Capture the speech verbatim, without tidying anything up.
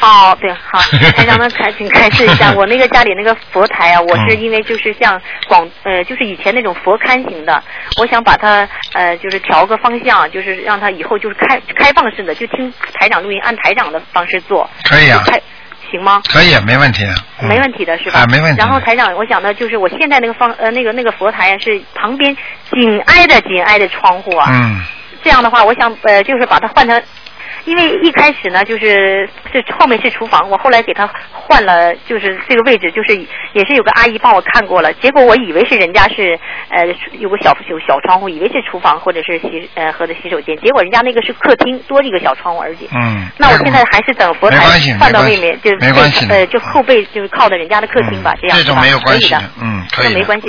哦，对，好，台长呢，开请开示一下，我那个家里那个佛台啊，我是因为就是像广呃，就是以前那种佛龛型的，我想把它呃，就是调个方向，就是让它以后就是开开放式的，就听台长录音，按台长的方式做。 可以啊。 开行吗？ 可以，没问题。 嗯、没问题的是吧？ 啊，没问题。 然后台长，我想的就是我现在那个方呃那个那个佛台是旁边紧挨着紧挨着窗户啊。 嗯。 这样的话，我想呃就是把它换成。因为一开始呢，就是是后面是厨房，我后来给他换了，就是这个位置，就是也是有个阿姨帮我看过了，结果我以为是人家是呃有个小有小窗户，以为是厨房或者是洗呃或者洗手间，结果人家那个是客厅，多一个小窗户而已。 嗯。 那我现在还是等佛台换到那边，就没关系， 呃就后背就是靠的人家的客厅吧，嗯、这样这种没有关系的，嗯，可以。 没关系。